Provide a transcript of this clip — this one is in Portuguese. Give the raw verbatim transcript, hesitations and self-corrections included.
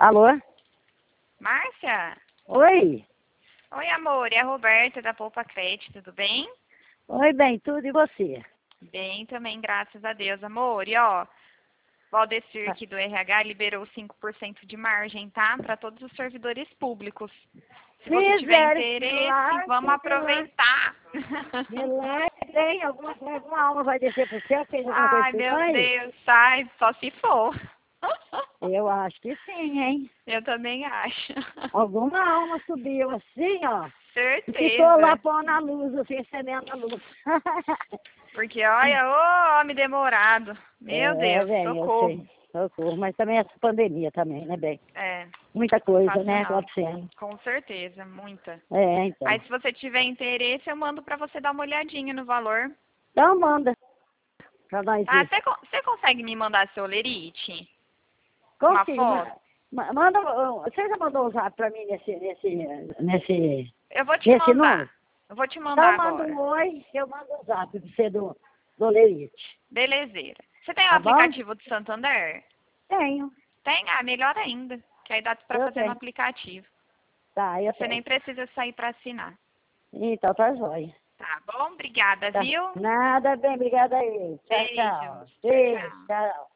Alô? Márcia? Oi? Oi, amor. É a Roberta da Poupa Crédito, tudo bem? Oi, bem, tudo e você? Bem também, graças a Deus, amor. E ó, Valdecir aqui do R H liberou cinco por cento de margem, tá? Para todos os servidores públicos. Se você tiver Fizeram esse interesse, milagre, vamos aproveitar. milagre, hein? Alguma, alguma alma vai descer pro céu? Fez alguma coisa Ai, com meu mãe? Deus, sai, só se for. Eu acho que sim, hein? Eu também acho. Alguma alma subiu assim, ó. E ficou lá Certeza. pondo a luz, assim, acendendo a luz. Porque, olha, ô homem demorado. Meu É, Deus, bem, eu socorro. sei. Socorro. Mas também essa pandemia também, né, bem? É, Muita coisa, fácil né, não. acontecendo. Com certeza, muita. É, então. Aí, se você tiver interesse, eu mando pra você dar uma olhadinha no valor. Então manda pra nós Tá? ver. Você co- você consegue me mandar seu lerite? Uma Consigo. foto? ma- ma- Manda, uh, você já mandou o zap pra mim nesse, nesse, nesse, Eu vou te nesse número? mandar. Eu vou te mandar Então manda agora. um oi, eu mando o zap pra você do, do Lerite. Belezeira. Você tem o Tá bom? aplicativo do Santander? Tenho. Tem? Ah, melhor ainda. Que aí dá pra Eu fazer no tenho. aplicativo. Tá, eu Você nem tenho. precisa sair pra assinar. Então tá jóia. Tá bom? Obrigada, Tá. viu? Nada bem, obrigada aí. Tchau, tchau. Beijos. Tchau, Beijo, tchau. tchau.